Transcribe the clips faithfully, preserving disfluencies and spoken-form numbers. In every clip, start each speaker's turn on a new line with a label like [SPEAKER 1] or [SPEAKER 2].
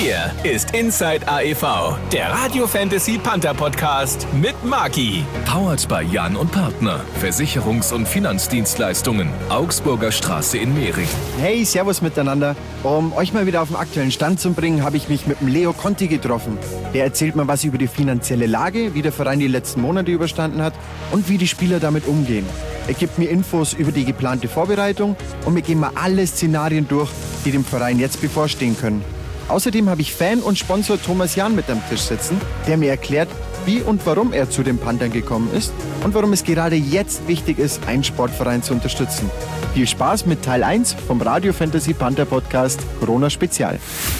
[SPEAKER 1] Hier ist Inside A E V, der Radio Fantasy Panther Podcast mit Maki.
[SPEAKER 2] Powered by Jan und Partner. Versicherungs- und Finanzdienstleistungen. Augsburger Straße in Mehring.
[SPEAKER 3] Hey, servus miteinander. Um euch mal wieder auf den aktuellen Stand zu bringen, habe ich mich mit dem Leo Conti getroffen. Der erzählt mir was über die finanzielle Lage, wie der Verein die letzten Monate überstanden hat und wie die Spieler damit umgehen. Er gibt mir Infos über die geplante Vorbereitung und wir gehen mal alle Szenarien durch, die dem Verein jetzt bevorstehen können. Außerdem habe ich Fan und Sponsor Thomas Jahn mit am Tisch sitzen, der mir erklärt, wie und warum er zu den Panthern gekommen ist und warum es gerade jetzt wichtig ist, einen Sportverein zu unterstützen. Viel Spaß mit Teil eins vom Radio Fantasy Panther Podcast Corona Spezial.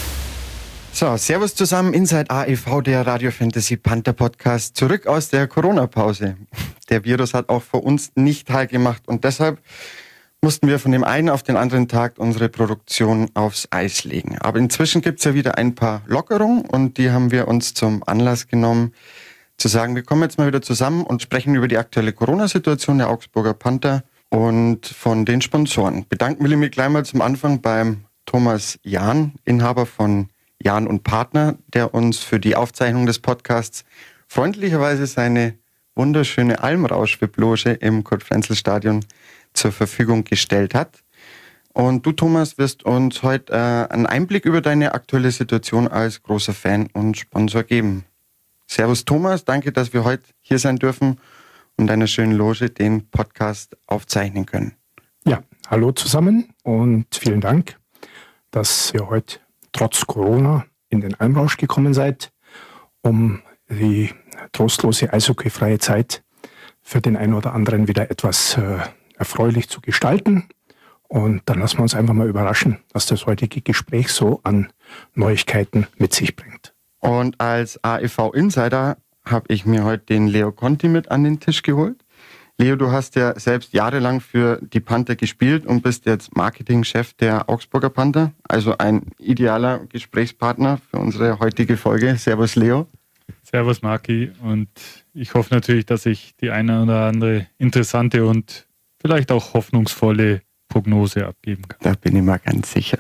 [SPEAKER 3] So, servus zusammen, Inside A E V, der Radio Fantasy Panther Podcast, zurück aus der Corona-Pause. Der Virus hat auch vor uns nicht Halt gemacht und deshalb mussten wir von dem einen auf den anderen Tag unsere Produktion aufs Eis legen. Aber inzwischen gibt es ja wieder ein paar Lockerungen und die haben wir uns zum Anlass genommen, zu sagen, wir kommen jetzt mal wieder zusammen und sprechen über die aktuelle Corona-Situation der Augsburger Panther und von den Sponsoren. Bedanken will ich mich gleich mal zum Anfang beim Thomas Jahn, Inhaber von Jahn und Partner, der uns für die Aufzeichnung des Podcasts freundlicherweise seine wunderschöne Almrausch-Loge im Kurt-Frenzel-Stadion zur Verfügung gestellt hat. Und du, Thomas, wirst uns heute äh, einen Einblick über deine aktuelle Situation als großer Fan und Sponsor geben. Servus, Thomas, danke, dass wir heute hier sein dürfen und deiner schönen Loge den Podcast aufzeichnen können.
[SPEAKER 4] Ja, hallo zusammen und vielen Dank, dass ihr heute trotz Corona in den Almrausch gekommen seid, um die trostlose eishockeyfreie Zeit für den einen oder anderen wieder etwas äh, erfreulich zu gestalten. Und dann lassen wir uns einfach mal überraschen, was das heutige Gespräch so an Neuigkeiten mit sich bringt.
[SPEAKER 3] Und als A E V-Insider habe ich mir heute den Leo Conti mit an den Tisch geholt. Leo, du hast ja selbst jahrelang für die Panther gespielt und bist jetzt Marketingchef der Augsburger Panther, also ein idealer Gesprächspartner für unsere heutige Folge. Servus, Leo.
[SPEAKER 5] Servus, Maki. Und ich hoffe natürlich, dass ich die eine oder andere interessante und vielleicht auch hoffnungsvolle Prognose abgeben kann.
[SPEAKER 3] Da bin ich mal ganz sicher.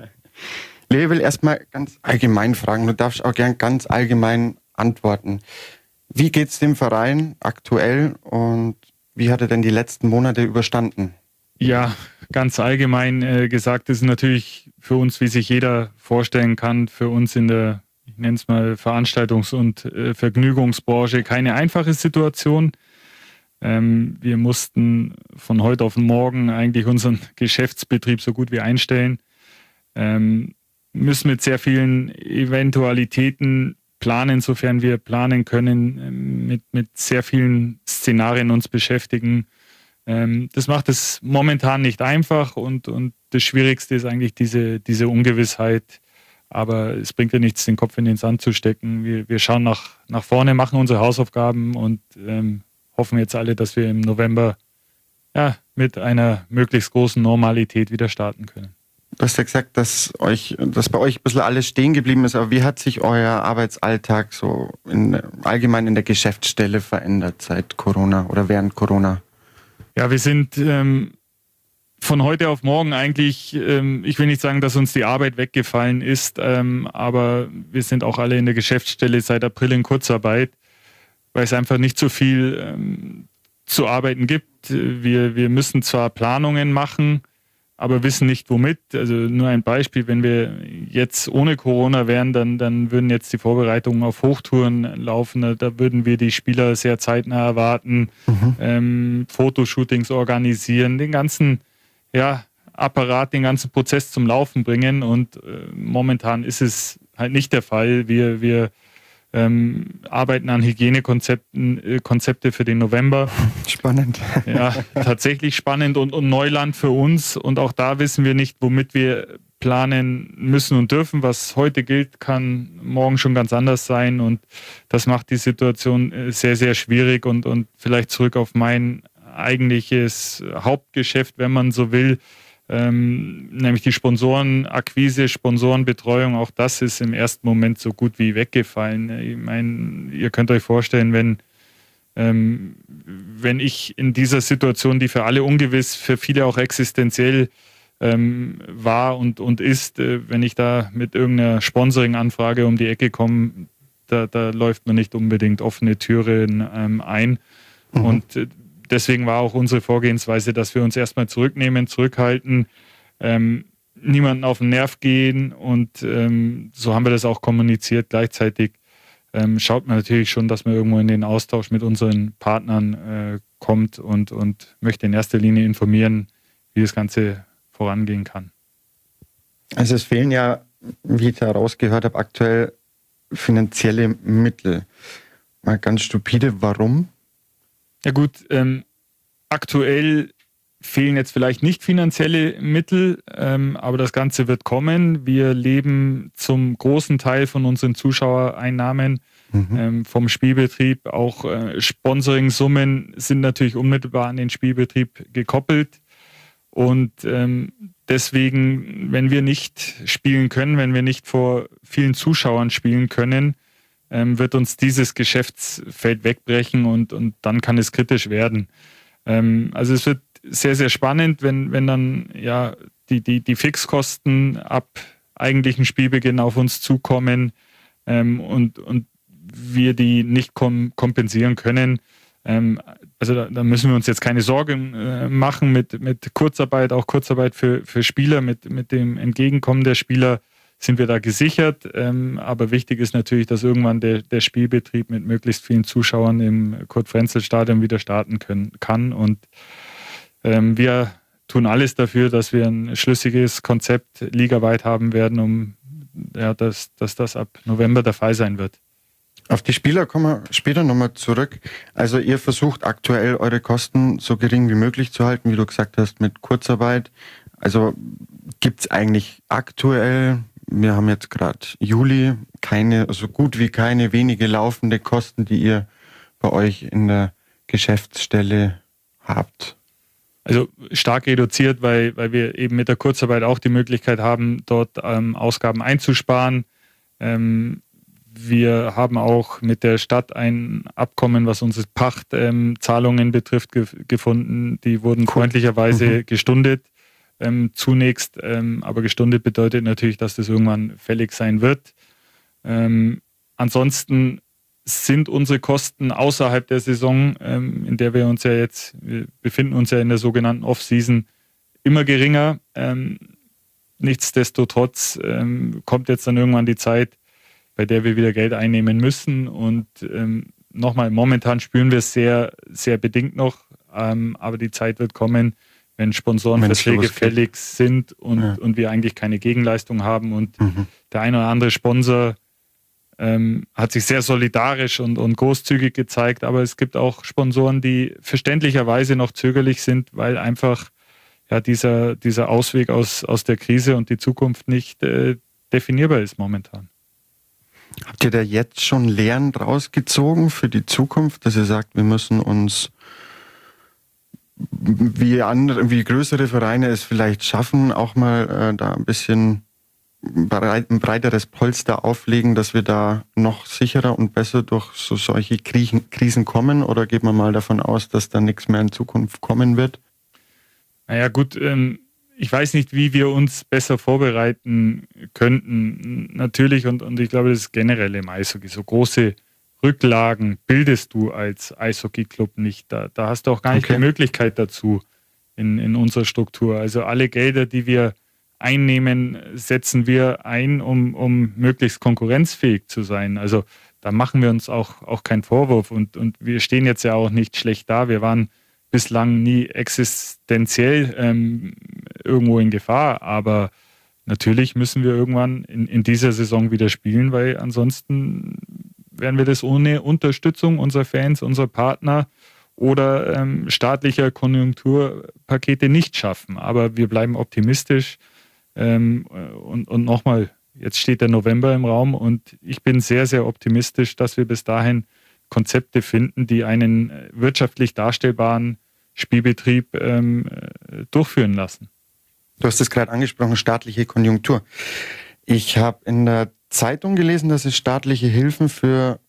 [SPEAKER 3] Leo, ich will erstmal ganz allgemein fragen. Du darfst auch gern ganz allgemein antworten. Wie geht's dem Verein aktuell und wie hat er denn die letzten Monate überstanden?
[SPEAKER 5] Ja, ganz allgemein äh, gesagt, ist natürlich für uns, wie sich jeder vorstellen kann, für uns in der, ich nenne es mal, Veranstaltungs- und äh, Vergnügungsbranche keine einfache Situation. Ähm, wir mussten von heute auf morgen eigentlich unseren Geschäftsbetrieb so gut wie einstellen. Ähm, müssen mit sehr vielen Eventualitäten planen, sofern wir planen können, mit, mit sehr vielen Szenarien uns beschäftigen. Ähm, das macht es momentan nicht einfach und, und das Schwierigste ist eigentlich diese, diese Ungewissheit. Aber es bringt ja nichts, den Kopf in den Sand zu stecken. Wir, wir schauen nach, nach vorne, machen unsere Hausaufgaben und ähm, hoffen jetzt alle, dass wir im November ja, mit einer möglichst großen Normalität wieder starten können.
[SPEAKER 3] Du hast ja gesagt, dass euch, dass bei euch ein bisschen alles stehen geblieben ist, aber wie hat sich euer Arbeitsalltag so in, allgemein in der Geschäftsstelle verändert seit Corona oder während Corona?
[SPEAKER 5] Ja, wir sind ähm, von heute auf morgen eigentlich, ähm, ich will nicht sagen, dass uns die Arbeit weggefallen ist, ähm, aber wir sind auch alle in der Geschäftsstelle seit April in Kurzarbeit, weil es einfach nicht so viel ähm, zu arbeiten gibt. Wir, wir müssen zwar Planungen machen, aber wissen nicht womit. Also nur ein Beispiel, wenn wir jetzt ohne Corona wären, dann, dann würden jetzt die Vorbereitungen auf Hochtouren laufen. Da würden wir die Spieler sehr zeitnah erwarten, mhm. ähm, Fotoshootings organisieren, den ganzen ja, Apparat, den ganzen Prozess zum Laufen bringen. Und äh, momentan ist es halt nicht der Fall. Wir, wir ähm, arbeiten an Hygienekonzepten, äh, Konzepte für den November.
[SPEAKER 3] Spannend.
[SPEAKER 5] Ja, tatsächlich spannend und, und Neuland für uns. Und auch da wissen wir nicht, womit wir planen müssen und dürfen. Was heute gilt, kann morgen schon ganz anders sein. Und das macht die Situation sehr, sehr schwierig. Und, und vielleicht zurück auf mein eigentliches Hauptgeschäft, wenn man so will, ähm, nämlich die Sponsorenakquise, Sponsorenbetreuung. Auch das ist im ersten Moment so gut wie weggefallen. Ich meine, ihr könnt euch vorstellen, wenn ähm, wenn ich in dieser Situation, die für alle ungewiss, für viele auch existenziell ähm, war und, und ist. Äh, wenn ich da mit irgendeiner Sponsoring-Anfrage um die Ecke komme, da, da läuft man nicht unbedingt offene Türen ähm, ein. Mhm. Und äh, deswegen war auch unsere Vorgehensweise, dass wir uns erstmal zurücknehmen, zurückhalten, ähm, niemanden auf den Nerv gehen und ähm, so haben wir das auch kommuniziert. Gleichzeitig ähm, schaut man natürlich schon, dass man irgendwo in den Austausch mit unseren Partnern äh, kommt und, und möchte in erster Linie informieren, wie das Ganze vorangehen kann.
[SPEAKER 3] Also es fehlen ja, wie ich da rausgehört habe, aktuell finanzielle Mittel. Mal ganz stupide, warum?
[SPEAKER 5] Ja gut, ähm, aktuell fehlen jetzt vielleicht nicht finanzielle Mittel, ähm, aber das Ganze wird kommen. Wir leben zum großen Teil von unseren Zuschauereinnahmen mhm. ähm, vom Spielbetrieb. Auch äh, Sponsoring-Summen sind natürlich unmittelbar an den Spielbetrieb gekoppelt. Und ähm, deswegen, wenn wir nicht spielen können, wenn wir nicht vor vielen Zuschauern spielen können, ähm, wird uns dieses Geschäftsfeld wegbrechen und, und dann kann es kritisch werden. Ähm, also es wird sehr, sehr spannend, wenn, wenn dann ja die, die, die Fixkosten ab eigentlichen Spielbeginn auf uns zukommen ähm, und, und wir die nicht kom- kompensieren können. Ähm, also da, da müssen wir uns jetzt keine Sorgen äh, machen mit, mit Kurzarbeit, auch Kurzarbeit für, für Spieler, mit, mit dem Entgegenkommen der Spieler sind wir da gesichert. Ähm, aber wichtig ist natürlich, dass irgendwann der, der Spielbetrieb mit möglichst vielen Zuschauern im Kurt-Frenzel-Stadion wieder starten können, kann. Und ähm, wir tun alles dafür, dass wir ein schlüssiges Konzept ligaweit haben werden, um ja, dass, dass das ab November der Fall sein wird.
[SPEAKER 3] Auf die Spieler kommen wir später nochmal zurück. Also ihr versucht aktuell eure Kosten so gering wie möglich zu halten, wie du gesagt hast, mit Kurzarbeit. Also gibt es eigentlich aktuell, wir haben jetzt gerade Juli, keine, so also gut wie keine wenige laufende Kosten, die ihr bei euch in der Geschäftsstelle habt?
[SPEAKER 5] Also stark reduziert, weil, weil wir eben mit der Kurzarbeit auch die Möglichkeit haben, dort ähm, Ausgaben einzusparen. Ähm, wir haben auch mit der Stadt ein Abkommen, was unsere Pachtzahlungen ähm, betrifft, ge- gefunden. Die wurden cool. freundlicherweise mhm. gestundet ähm, zunächst. Ähm, aber gestundet bedeutet natürlich, dass das irgendwann fällig sein wird. Ähm, ansonsten sind unsere Kosten außerhalb der Saison, ähm, in der wir uns ja jetzt, wir befinden uns ja in der sogenannten Off-Season, immer geringer. Ähm, nichtsdestotrotz ähm, kommt jetzt dann irgendwann die Zeit, bei der wir wieder Geld einnehmen müssen. Und ähm, nochmal, momentan spüren wir es sehr, sehr bedingt noch, ähm, aber die Zeit wird kommen, wenn Sponsorenverträge fällig sind und, ja. und wir eigentlich keine Gegenleistung haben und mhm. der eine oder andere Sponsor Ähm, hat sich sehr solidarisch und, und großzügig gezeigt, aber es gibt auch Sponsoren, die verständlicherweise noch zögerlich sind, weil einfach ja, dieser, dieser Ausweg aus, aus der Krise und die Zukunft nicht äh, definierbar ist momentan.
[SPEAKER 3] Habt ihr da jetzt schon Lehren draus gezogen für die Zukunft, dass ihr sagt, wir müssen uns, wie andere, wie größere Vereine es vielleicht schaffen, auch mal äh, da ein bisschen ein breiteres Polster auflegen, dass wir da noch sicherer und besser durch so solche Krisen kommen? Oder geht man mal davon aus, dass da nichts mehr in Zukunft kommen wird?
[SPEAKER 5] Naja gut, ähm, ich weiß nicht, wie wir uns besser vorbereiten könnten. Natürlich, und, und ich glaube, das ist generell im Eishockey. So große Rücklagen bildest du als Eishockey-Club nicht. Da, da hast du auch gar nicht okay. die Möglichkeit dazu in, in unserer Struktur. Also alle Gelder, die wir einnehmen, setzen wir ein, um, um möglichst konkurrenzfähig zu sein. Also da machen wir uns auch, auch keinen Vorwurf und, und wir stehen jetzt ja auch nicht schlecht da. Wir waren bislang nie existenziell ähm, irgendwo in Gefahr, aber natürlich müssen wir irgendwann in, in dieser Saison wieder spielen, weil ansonsten werden wir das ohne Unterstützung unserer Fans, unserer Partner oder ähm, staatlicher Konjunkturpakete nicht schaffen. Aber wir bleiben optimistisch. Ähm, und, und nochmal, jetzt steht der November im Raum und ich bin sehr, sehr optimistisch, dass wir bis dahin Konzepte finden, die einen wirtschaftlich darstellbaren Spielbetrieb ähm, durchführen lassen.
[SPEAKER 3] Du hast es gerade angesprochen, staatliche Konjunktur. Ich habe in der Zeitung gelesen, dass es staatliche Hilfen für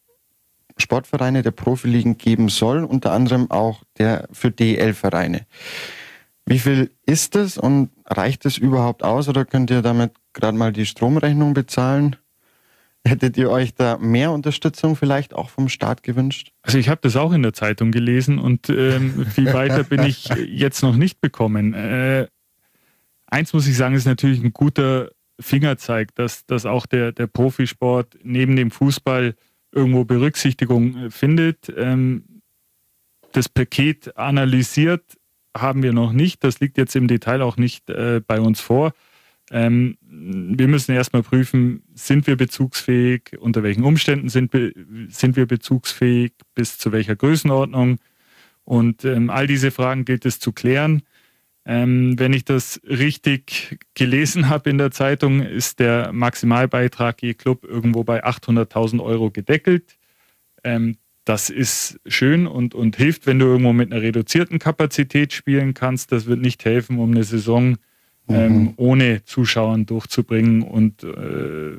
[SPEAKER 3] Sportvereine der Profiligen geben soll, unter anderem auch der für D E L-Vereine. Wie viel ist es und reicht es überhaupt aus oder könnt ihr damit gerade mal die Stromrechnung bezahlen? Hättet ihr euch da mehr Unterstützung vielleicht auch vom Staat gewünscht?
[SPEAKER 5] Also ich habe das auch in der Zeitung gelesen und ähm, viel weiter bin ich jetzt noch nicht bekommen. Äh, eins muss ich sagen, ist natürlich ein guter Fingerzeig, dass, dass auch der, der Profisport neben dem Fußball irgendwo Berücksichtigung findet. Ähm, das Paket analysiert haben wir noch nicht. Das liegt jetzt im Detail auch nicht äh, bei uns vor. Ähm, wir müssen erstmal prüfen, sind wir bezugsfähig, unter welchen Umständen sind, be- sind wir bezugsfähig, bis zu welcher Größenordnung. Und ähm, all diese Fragen gilt es zu klären. Ähm, wenn ich das richtig gelesen habe in der Zeitung, ist der Maximalbeitrag je Club irgendwo bei achthunderttausend Euro gedeckelt. Ähm, das ist schön und, und hilft, wenn du irgendwo mit einer reduzierten Kapazität spielen kannst. Das wird nicht helfen, um eine Saison ähm, mhm. ohne Zuschauern durchzubringen. Und äh,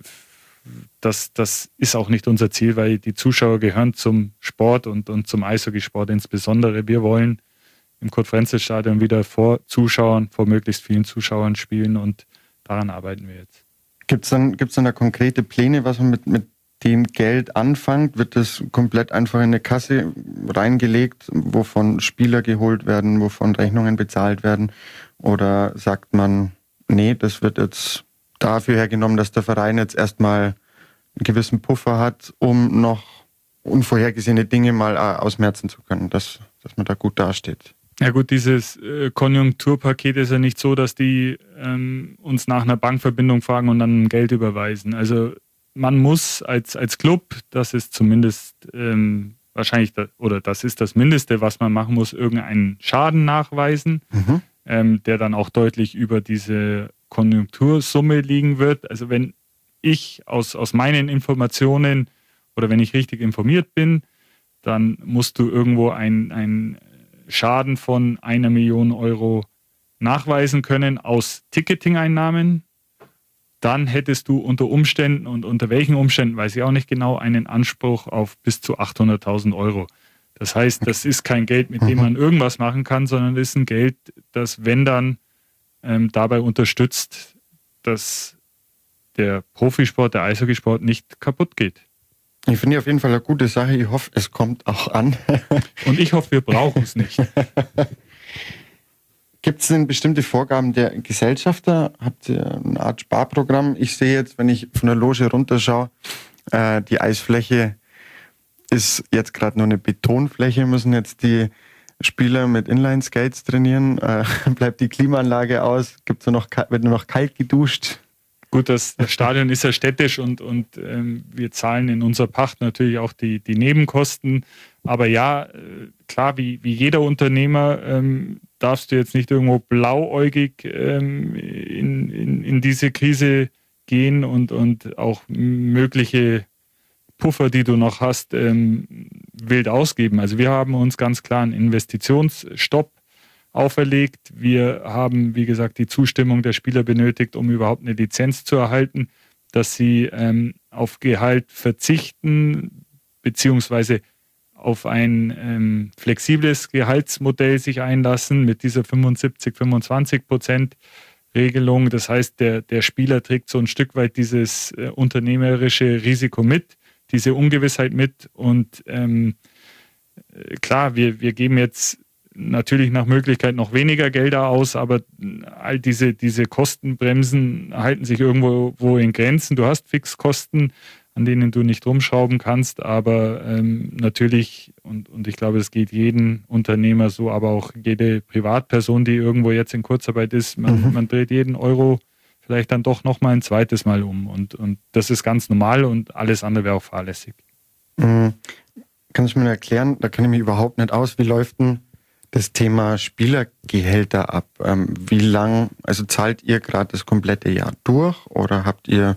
[SPEAKER 5] das, das ist auch nicht unser Ziel, weil die Zuschauer gehören zum Sport und, und zum Eishockeysport insbesondere. Wir wollen im Kurt-Frenzel-Stadion wieder vor Zuschauern, vor möglichst vielen Zuschauern spielen und daran arbeiten wir jetzt.
[SPEAKER 3] Gibt es dann, gibt's dann da konkrete Pläne, was man mit, mit dem Geld anfängt? Wird das komplett einfach in eine Kasse reingelegt, wovon Spieler geholt werden, wovon Rechnungen bezahlt werden? Oder sagt man, nee, das wird jetzt dafür hergenommen, dass der Verein jetzt erstmal einen gewissen Puffer hat, um noch unvorhergesehene Dinge mal ausmerzen zu können, dass, dass man da gut dasteht?
[SPEAKER 5] Ja gut, dieses äh, Konjunkturpaket ist ja nicht so, dass die ähm, uns nach einer Bankverbindung fragen und dann Geld überweisen. Also man muss als, als Club, das ist zumindest ähm, wahrscheinlich, da, oder das ist das Mindeste, was man machen muss, irgendeinen Schaden nachweisen, mhm. ähm, der dann auch deutlich über diese Konjunktursumme liegen wird. Also wenn ich aus, aus meinen Informationen oder wenn ich richtig informiert bin, dann musst du irgendwo ein, ein Schaden von einer Million Euro nachweisen können aus Ticketing-Einnahmen. Dann hättest du unter Umständen und unter welchen Umständen, weiß ich auch nicht genau, einen Anspruch auf bis zu achthunderttausend Euro. Das heißt, das ist kein Geld, mit dem man irgendwas machen kann, sondern das ist ein Geld, das, wenn dann, ähm, dabei unterstützt, dass der Profisport, der Eishockeysport nicht kaputt geht.
[SPEAKER 3] Ich finde auf jeden Fall eine gute Sache. Ich hoffe, es kommt auch an.
[SPEAKER 5] Und ich hoffe, wir brauchen es nicht.
[SPEAKER 3] Gibt es denn bestimmte Vorgaben der Gesellschafter? Habt ihr eine Art Sparprogramm? Ich sehe jetzt, wenn ich von der Loge runterschaue, äh, die Eisfläche ist jetzt gerade nur eine Betonfläche. Müssen jetzt die Spieler mit Inline-Skates trainieren? Äh, bleibt die Klimaanlage aus? Gibt's nur noch, wird nur noch kalt geduscht?
[SPEAKER 5] Gut, das, das Stadion ist ja städtisch und, und ähm, wir zahlen in unserer Pacht natürlich auch die, die Nebenkosten. Aber ja, äh, klar, wie, wie jeder Unternehmer ähm, darfst du jetzt nicht irgendwo blauäugig ähm, in, in, in diese Krise gehen und, und auch mögliche Puffer, die du noch hast, ähm, wild ausgeben. Also wir haben uns ganz klar einen Investitionsstopp auferlegt. Wir haben, wie gesagt, die Zustimmung der Spieler benötigt, um überhaupt eine Lizenz zu erhalten, dass sie ähm, auf Gehalt verzichten, beziehungsweise auf ein ähm, flexibles Gehaltsmodell sich einlassen mit dieser fünfundsiebzig, fünfundzwanzig Prozent Regelung. Das heißt, der, der Spieler trägt so ein Stück weit dieses äh, unternehmerische Risiko mit, diese Ungewissheit mit. Und ähm, klar, wir, wir geben jetzt natürlich nach Möglichkeit noch weniger Gelder aus, aber all diese, diese Kostenbremsen halten sich irgendwo wo in Grenzen. Du hast Fixkosten, an denen du nicht rumschrauben kannst, aber ähm, natürlich, und, und ich glaube, es geht jeden Unternehmer so, aber auch jede Privatperson, die irgendwo jetzt in Kurzarbeit ist, man, mhm. man dreht jeden Euro vielleicht dann doch noch mal ein zweites Mal um und, und das ist ganz normal und alles andere wäre auch fahrlässig.
[SPEAKER 3] Mhm. Kannst du mir erklären, da kenne ich mich überhaupt nicht aus, wie läuft denn das Thema Spielergehälter ab? Ähm, wie lang, also zahlt ihr gerade das komplette Jahr durch oder habt ihr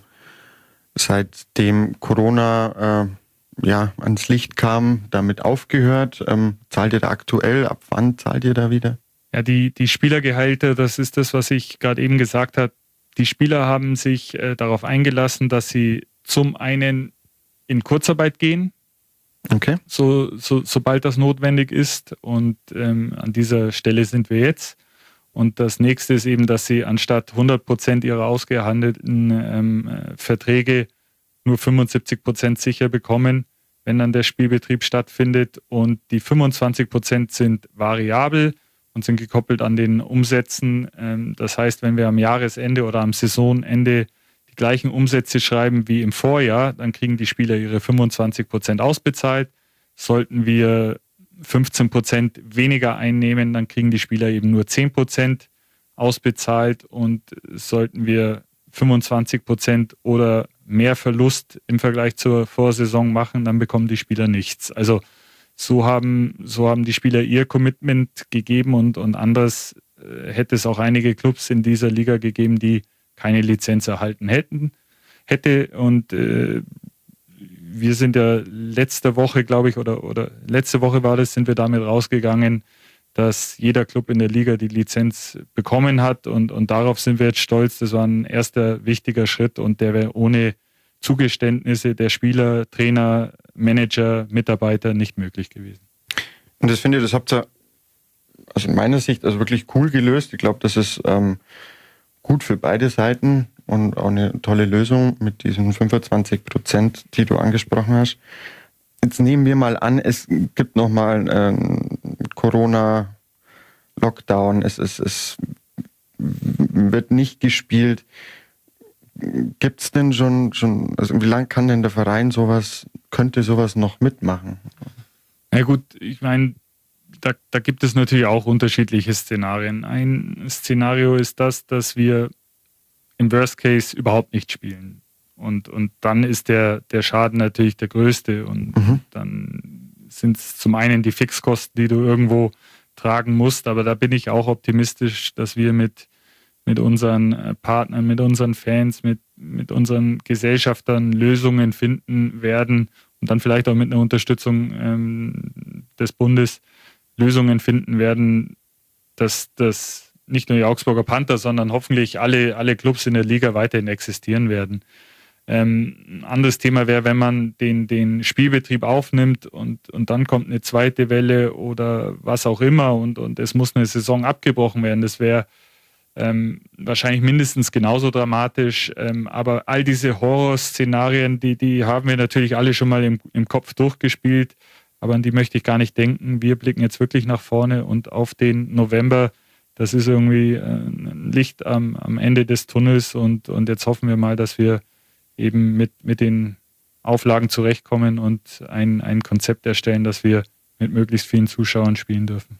[SPEAKER 3] seitdem Corona äh, ja, ans Licht kam, damit aufgehört? Ähm, zahlt ihr da aktuell? Ab wann zahlt ihr da wieder?
[SPEAKER 5] Ja, die, die Spielergehälter, das ist das, was ich gerade eben gesagt habe. Die Spieler haben sich äh, darauf eingelassen, dass sie zum einen in Kurzarbeit gehen,
[SPEAKER 3] okay.
[SPEAKER 5] so, so, sobald das notwendig ist. Und ähm, an dieser Stelle sind wir jetzt. Und das nächste ist eben, dass sie anstatt hundert Prozent ihrer ausgehandelten ähm, Verträge nur fünfundsiebzig Prozent sicher bekommen, wenn dann der Spielbetrieb stattfindet. Und die fünfundzwanzig Prozent sind variabel und sind gekoppelt an den Umsätzen. Ähm, das heißt, wenn wir am Jahresende oder am Saisonende die gleichen Umsätze schreiben wie im Vorjahr, dann kriegen die Spieler ihre fünfundzwanzig Prozent ausbezahlt. Sollten wir fünfzehn Prozent weniger einnehmen, dann kriegen die Spieler eben nur zehn Prozent ausbezahlt. Und sollten wir fünfundzwanzig Prozent oder mehr Verlust im Vergleich zur Vorsaison machen, dann bekommen die Spieler nichts. Also so haben, so haben die Spieler ihr Commitment gegeben und, und anders äh, hätte es auch einige Clubs in dieser Liga gegeben, die keine Lizenz erhalten hätten, hätte. Und äh, wir sind ja letzte Woche, glaube ich, oder, oder letzte Woche war das, sind wir damit rausgegangen, dass jeder Club in der Liga die Lizenz bekommen hat und, und darauf sind wir jetzt stolz. Das war ein erster wichtiger Schritt und der wäre ohne Zugeständnisse der Spieler, Trainer, Manager, Mitarbeiter nicht möglich gewesen.
[SPEAKER 6] Und das finde ich, das habt ihr also in meiner Sicht also wirklich cool gelöst. Ich glaube, das ist ähm, gut für beide Seiten und auch eine tolle Lösung mit diesen fünfundzwanzig Prozent, die du angesprochen hast. Jetzt nehmen wir mal an, es gibt nochmal einen Corona-Lockdown, es, es, es wird nicht gespielt. Gibt es denn schon, schon, also wie lange kann denn der Verein sowas, könnte sowas noch mitmachen?
[SPEAKER 5] Na gut, ich meine, da, da gibt es natürlich auch unterschiedliche Szenarien. Ein Szenario ist das, dass wir im Worst Case überhaupt nicht spielen. Und, und dann ist der, der Schaden natürlich der größte. Und mhm. dann sind es zum einen die Fixkosten, die du irgendwo tragen musst. Aber da bin ich auch optimistisch, dass wir mit, mit unseren Partnern, mit unseren Fans, mit, mit unseren Gesellschaftern Lösungen finden werden und dann vielleicht auch mit einer Unterstützung ähm, des Bundes Lösungen finden werden, dass das nicht nur die Augsburger Panther, sondern hoffentlich alle, alle Clubs in der Liga weiterhin existieren werden. Ähm, ein anderes Thema wäre, wenn man den, den Spielbetrieb aufnimmt und, und dann kommt eine zweite Welle oder was auch immer und, und es muss eine Saison abgebrochen werden. Das wäre ähm, wahrscheinlich mindestens genauso dramatisch. Ähm, aber all diese Horrorszenarien, die, die haben wir natürlich alle schon mal im, im Kopf durchgespielt, aber an die möchte ich gar nicht denken. Wir blicken jetzt wirklich nach vorne und auf den November. Das ist irgendwie ein Licht am, am Ende des Tunnels und, und jetzt hoffen wir mal, dass wir eben mit, mit den Auflagen zurechtkommen und ein, ein Konzept erstellen, dass wir mit möglichst vielen Zuschauern spielen dürfen.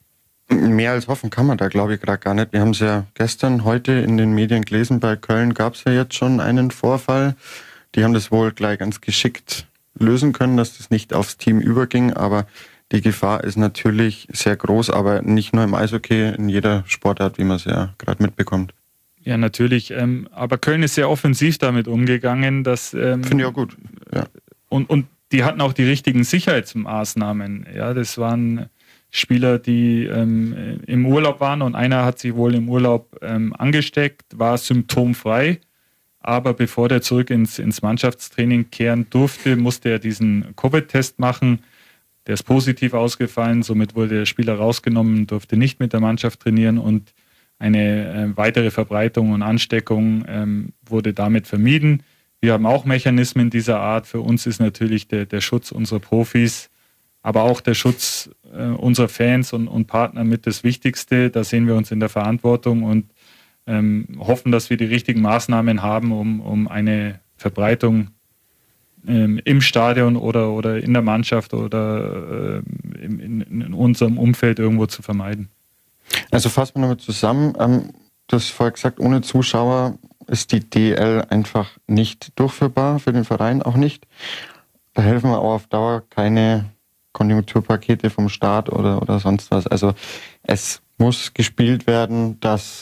[SPEAKER 6] Mehr als hoffen kann man da, glaube ich, gerade gar nicht. Wir haben es ja gestern, heute in den Medien gelesen, bei Köln gab es ja jetzt schon einen Vorfall. Die haben das wohl gleich ganz geschickt lösen können, dass das nicht aufs Team überging, aber die Gefahr ist natürlich sehr groß, aber nicht nur im Eishockey, in jeder Sportart, wie man es ja gerade mitbekommt.
[SPEAKER 5] Ja, natürlich. Ähm, aber Köln ist sehr offensiv damit umgegangen. Dass, ähm,
[SPEAKER 6] Finde ich auch gut. Ja.
[SPEAKER 5] Und, und die hatten auch die richtigen Sicherheitsmaßnahmen. Ja, das waren Spieler, die ähm, im Urlaub waren und einer hat sich wohl im Urlaub ähm, angesteckt, war symptomfrei. Aber bevor der zurück ins, ins Mannschaftstraining kehren durfte, musste er diesen Covid-Test machen. Der ist positiv ausgefallen, somit wurde der Spieler rausgenommen, durfte nicht mit der Mannschaft trainieren und eine äh, weitere Verbreitung und Ansteckung ähm, wurde damit vermieden. Wir haben auch Mechanismen dieser Art. Für uns ist natürlich der, der Schutz unserer Profis, aber auch der Schutz äh, unserer Fans und, und Partner mit das Wichtigste. Da sehen wir uns in der Verantwortung und ähm, hoffen, dass wir die richtigen Maßnahmen haben, um, um eine Verbreitung ähm, im Stadion oder, oder in der Mannschaft oder äh, in, in unserem Umfeld irgendwo zu vermeiden.
[SPEAKER 6] Also fassen wir nochmal zusammen. Ähm, du hast vorher gesagt, ohne Zuschauer ist die D L einfach nicht durchführbar, für den Verein auch nicht. Da helfen wir auch auf Dauer keine Konjunkturpakete vom Staat oder, oder sonst was. Also es muss gespielt werden, dass,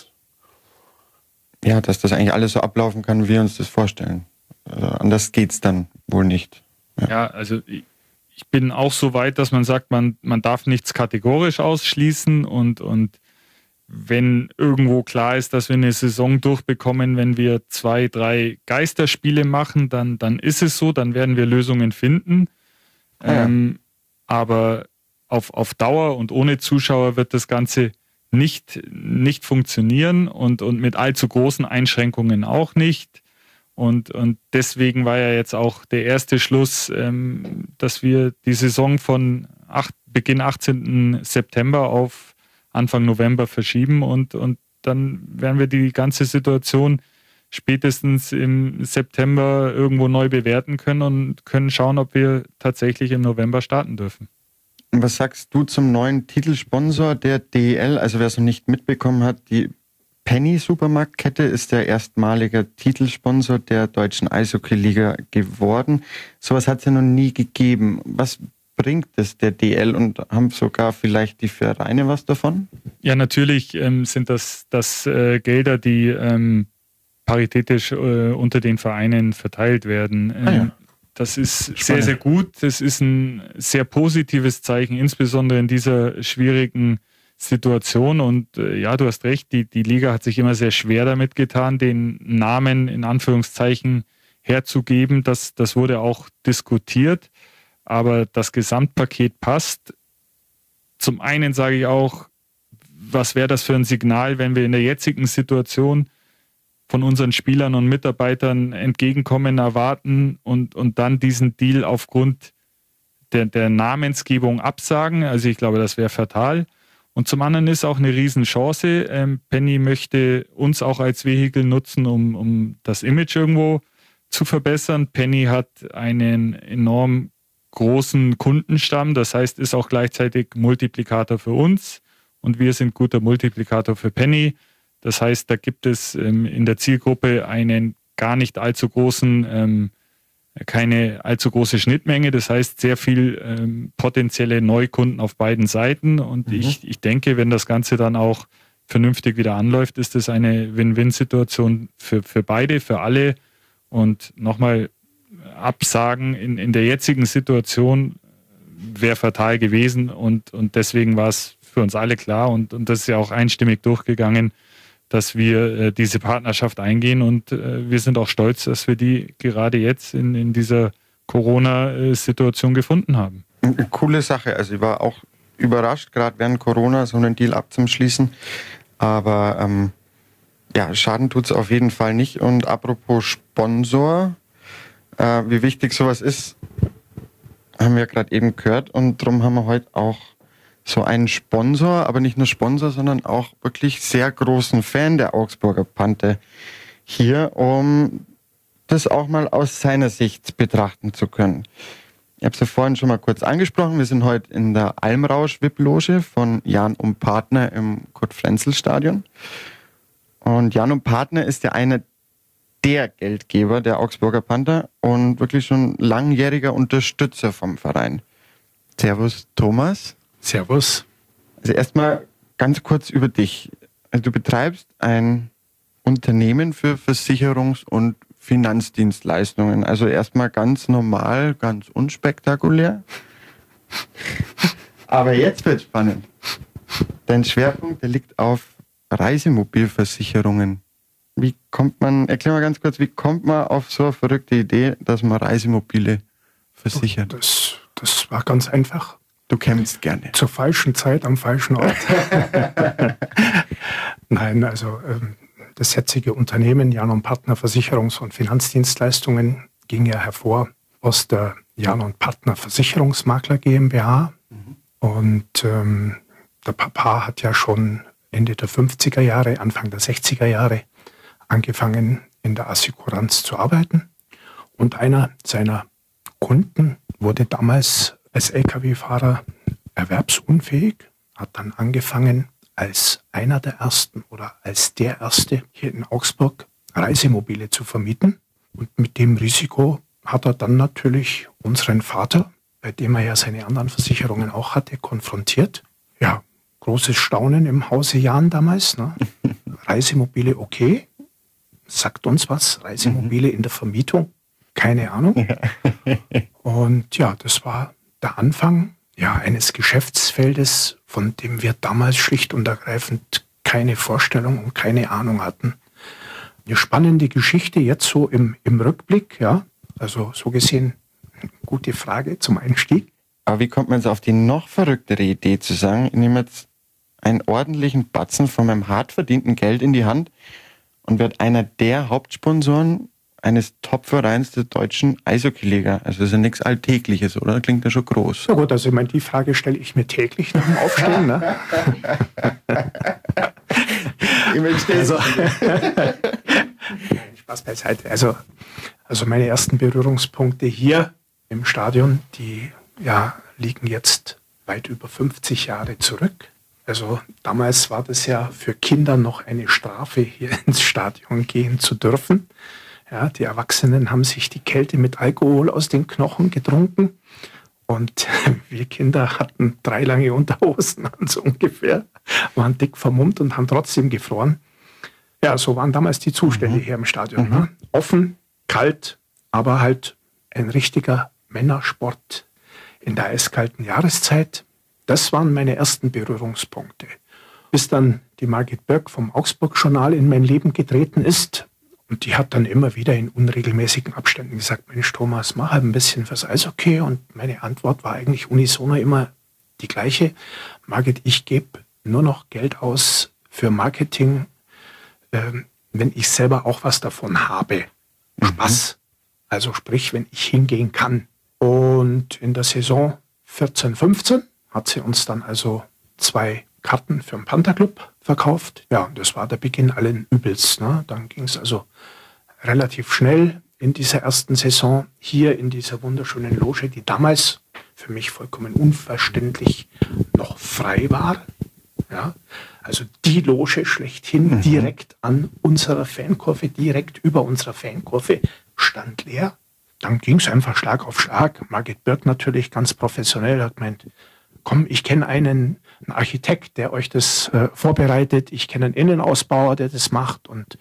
[SPEAKER 6] ja, dass das eigentlich alles so ablaufen kann, wie wir uns das vorstellen. Also anders geht's dann wohl nicht.
[SPEAKER 5] Ja, ja also ich, ich bin auch so weit, dass man sagt, man, man darf nichts kategorisch ausschließen und, und wenn irgendwo klar ist, dass wir eine Saison durchbekommen, wenn wir zwei, drei Geisterspiele machen, dann, dann ist es so, dann werden wir Lösungen finden. Ja. Ähm, aber auf, auf Dauer und ohne Zuschauer wird das Ganze nicht, nicht funktionieren und, und mit allzu großen Einschränkungen auch nicht. Und, und deswegen war ja jetzt auch der erste Schluss, ähm, dass wir die Saison von acht, Beginn achtzehnten September auf Anfang November verschieben und, und dann werden wir die ganze Situation spätestens im September irgendwo neu bewerten können und können schauen, ob wir tatsächlich im November starten dürfen.
[SPEAKER 6] Was sagst du zum neuen Titelsponsor der D E L? Also wer es noch nicht mitbekommen hat, die Penny-Supermarktkette ist der erstmalige Titelsponsor der deutschen Eishockey-Liga geworden. Sowas hat es ja noch nie gegeben. Was bringt es der D E L und haben sogar vielleicht die Vereine was davon?
[SPEAKER 5] Ja, natürlich ähm, sind das, das äh, Gelder, die ähm, paritätisch äh, unter den Vereinen verteilt werden. Ähm, ah ja. Das ist Spannend. sehr, sehr gut. Das ist ein sehr positives Zeichen, insbesondere in dieser schwierigen Situation. Und äh, ja, du hast recht, die, die Liga hat sich immer sehr schwer damit getan, den Namen in Anführungszeichen herzugeben. Das, das wurde auch diskutiert, aber das Gesamtpaket passt. Zum einen sage ich auch, was wäre das für ein Signal, wenn wir in der jetzigen Situation von unseren Spielern und Mitarbeitern Entgegenkommen erwarten und, und dann diesen Deal aufgrund der, der Namensgebung absagen. Also ich glaube, das wäre fatal. Und zum anderen ist auch eine Riesenchance. Ähm, Penny möchte uns auch als Vehikel nutzen, um, um das Image irgendwo zu verbessern. Penny hat einen enorm großen Kundenstamm, das heißt, ist auch gleichzeitig Multiplikator für uns und wir sind guter Multiplikator für Penny. Das heißt, da gibt es ähm, in der Zielgruppe einen gar nicht allzu großen, ähm, keine allzu große Schnittmenge. Das heißt, sehr viel ähm, potenzielle Neukunden auf beiden Seiten. Und mhm. ich, ich denke, wenn das Ganze dann auch vernünftig wieder anläuft, ist das eine Win-Win-Situation für, für beide, für alle. Und nochmal absagen in, in der jetzigen Situation wäre fatal gewesen. Und, und deswegen war es für uns alle klar. Und, und das ist ja auch einstimmig durchgegangen, dass wir äh, diese Partnerschaft eingehen und äh, wir sind auch stolz, dass wir die gerade jetzt in, in dieser Corona-Situation gefunden haben.
[SPEAKER 6] Eine coole Sache. Also ich war auch überrascht, gerade während Corona so einen Deal abzuschließen. Aber ähm, ja, Schaden tut es auf jeden Fall nicht. Und apropos Sponsor, äh, wie wichtig sowas ist, haben wir gerade eben gehört. Und darum haben wir heute auch so einen Sponsor, aber nicht nur Sponsor, sondern auch wirklich sehr großen Fan der Augsburger Panther hier, um das auch mal aus seiner Sicht betrachten zu können. Ich habe es ja vorhin schon mal kurz angesprochen. Wir sind heute in der Almrausch-V I P-Loge von Jahn und Partner im Kurt-Frenzel-Stadion. Und Jahn und Partner ist ja einer der Geldgeber der Augsburger Panther und wirklich schon langjähriger Unterstützer vom Verein. Servus, Thomas.
[SPEAKER 4] Servus.
[SPEAKER 6] Also erstmal ganz kurz über dich. Also du betreibst ein Unternehmen für Versicherungs- und Finanzdienstleistungen. Also erstmal ganz normal, ganz unspektakulär. Aber jetzt wird spannend. Dein Schwerpunkt, der liegt auf Reisemobilversicherungen. Wie kommt man, erklär mal ganz kurz, wie kommt man auf so eine verrückte Idee, dass man Reisemobile versichert?
[SPEAKER 4] Das, das war ganz einfach.
[SPEAKER 6] Du kämpfst gerne.
[SPEAKER 4] Zur falschen Zeit am falschen Ort. Nein, also ähm, das jetzige Unternehmen Jahn und Partner Versicherungs- und Finanzdienstleistungen ging ja hervor aus der Jahn und Partner Versicherungsmakler GmbH. Mhm. Und ähm, der Papa hat ja schon Ende der fünfziger Jahre, Anfang der sechziger Jahre angefangen in der Assekuranz zu arbeiten. Und einer seiner Kunden wurde damals als L K W-Fahrer erwerbsunfähig, hat dann angefangen, als einer der Ersten oder als der Erste hier in Augsburg Reisemobile zu vermieten. Und mit dem Risiko hat er dann natürlich unseren Vater, bei dem er ja seine anderen Versicherungen auch hatte, konfrontiert. Ja, großes Staunen im Hause Jahn damals. Ne? Reisemobile okay, sagt uns was, Reisemobile in der Vermietung, keine Ahnung. Und ja, das war der Anfang ja, eines Geschäftsfeldes, von dem wir damals schlicht und ergreifend keine Vorstellung und keine Ahnung hatten. Eine spannende Geschichte jetzt so im, im Rückblick, ja, also so gesehen, gute Frage zum Einstieg.
[SPEAKER 6] Aber wie kommt man jetzt auf die noch verrücktere Idee zu sagen, ich nehme jetzt einen ordentlichen Batzen von meinem hart verdienten Geld in die Hand und werde einer der Hauptsponsoren eines Top-Vereins der deutschen Eishockey-Liga. Also das ist ja nichts Alltägliches, oder? Klingt ja schon groß.
[SPEAKER 4] Na gut, also ich meine, die Frage stelle ich mir täglich nach dem Aufstehen. Ne? also, Spaß beiseite. Also, also meine ersten Berührungspunkte hier im Stadion, die ja, liegen jetzt weit über fünfzig Jahre zurück. Also damals war das ja für Kinder noch eine Strafe, hier ins Stadion gehen zu dürfen. Ja, die Erwachsenen haben sich die Kälte mit Alkohol aus den Knochen getrunken und wir Kinder hatten drei lange Unterhosen an, so ungefähr, waren dick vermummt und haben trotzdem gefroren. Ja, so waren damals die Zustände mhm. hier im Stadion. Ne? Offen, kalt, aber halt ein richtiger Männersport in der eiskalten Jahreszeit. Das waren meine ersten Berührungspunkte. Bis dann die Margit Börk vom Augsburg-Journal in mein Leben getreten ist. Und die hat dann immer wieder in unregelmäßigen Abständen gesagt, Mensch Thomas, mach halt ein bisschen fürs Eishockey. Und meine Antwort war eigentlich unisono immer die gleiche. Margit, ich gebe nur noch Geld aus für Marketing, äh, wenn ich selber auch was davon habe. Spaß. Also sprich, wenn ich hingehen kann. Und in der Saison vierzehn fünfzehn hat sie uns dann also zwei Karten für den Pantherclub verkauft. Ja, und das war der Beginn allen Übels. Ne? Dann ging es also relativ schnell in dieser ersten Saison hier in dieser wunderschönen Loge, die damals für mich vollkommen unverständlich noch frei war. Ja? Also die Loge schlechthin, mhm. direkt an unserer Fankurve, direkt über unserer Fankurve, stand leer. Dann ging es einfach Schlag auf Schlag. Margit Börk natürlich ganz professionell hat gemeint, komm, ich kenne einen, einen Architekt, der euch das äh, vorbereitet. Ich kenne einen Innenausbauer, der das macht. Und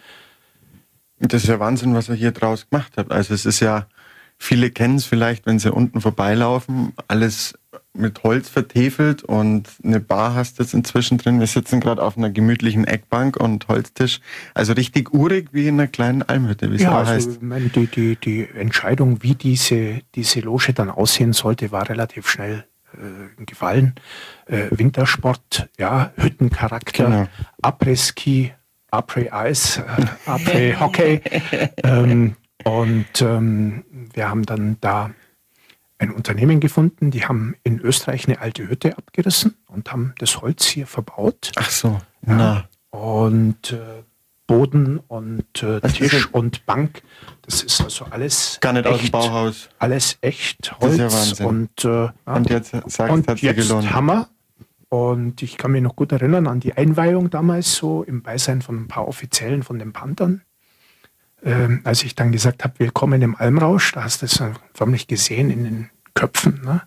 [SPEAKER 6] das ist ja Wahnsinn, was er hier draus gemacht hat. Also es ist ja, viele kennen es vielleicht, wenn sie unten vorbeilaufen, alles mit Holz vertefelt und eine Bar hast du jetzt inzwischen drin. Wir sitzen gerade auf einer gemütlichen Eckbank und Holztisch. Also richtig urig wie in einer kleinen Almhütte, wie es
[SPEAKER 4] ja,
[SPEAKER 6] da
[SPEAKER 4] also,
[SPEAKER 6] heißt.
[SPEAKER 4] Ich meine, die, die, die Entscheidung, wie diese, diese Loge dann aussehen sollte, war relativ schnell äh, gefallen. Äh, Wintersport, ja, Hüttencharakter, genau. Après-Ski, Après-Eis, äh, Après-Hockey. ähm, und ähm, wir haben dann da ein Unternehmen gefunden, die haben in Österreich eine alte Hütte abgerissen und haben das Holz hier verbaut.
[SPEAKER 6] Ach so,
[SPEAKER 4] ja. Und äh, Boden und äh, Tisch und Bank, das ist also alles
[SPEAKER 6] gar nicht
[SPEAKER 4] echt,
[SPEAKER 6] aus dem Bauhaus.
[SPEAKER 4] Alles echt Holz.
[SPEAKER 6] Das ist ja Wahnsinn.
[SPEAKER 4] Und, äh,
[SPEAKER 6] und jetzt sagst
[SPEAKER 4] und
[SPEAKER 6] hat sie
[SPEAKER 4] jetzt
[SPEAKER 6] gelohnt.
[SPEAKER 4] Hammer. Und ich kann mich noch gut erinnern an die Einweihung damals, so im Beisein von ein paar Offiziellen von den Panthern. Ähm, als ich dann gesagt habe, willkommen im Almrausch, da hast du es förmlich gesehen in den Köpfen. Ne?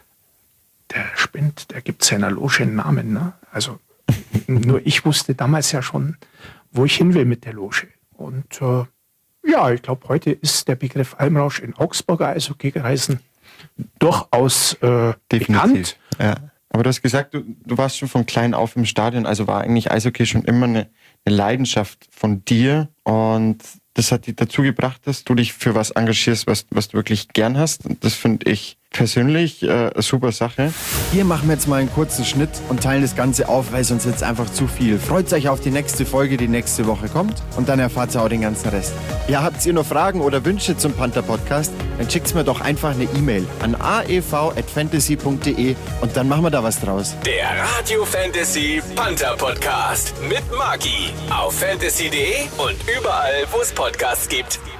[SPEAKER 4] Der spinnt, der gibt seiner Loge einen Namen. Ne? Also nur ich wusste damals ja schon, wo ich hin will mit der Loge. Und äh, ja, ich glaube, heute ist der Begriff Almrausch in Augsburger Eishockey-Kreisen durchaus äh, bekannt.
[SPEAKER 6] Ja. Aber du hast gesagt, du, du warst schon von klein auf im Stadion, also war eigentlich Eishockey schon immer eine, eine Leidenschaft von dir und das hat dich dazu gebracht, dass du dich für was engagierst, was, was du wirklich gern hast. Und das finde ich persönlich äh, eine super Sache.
[SPEAKER 3] Hier machen wir jetzt mal einen kurzen Schnitt und teilen das Ganze auf, weil sonst jetzt einfach zu viel. Freut euch auf die nächste Folge, die nächste Woche kommt und dann erfahrt ihr auch den ganzen Rest. Ja, habt ihr noch Fragen oder Wünsche zum Panther Podcast, dann schickt mir doch einfach eine E-Mail an a e v at fantasy punkt d e und dann machen wir da was draus.
[SPEAKER 1] Der Radio Fantasy Panther Podcast mit Maki auf fantasy punkt d e und überall, wo es Podcasts gibt.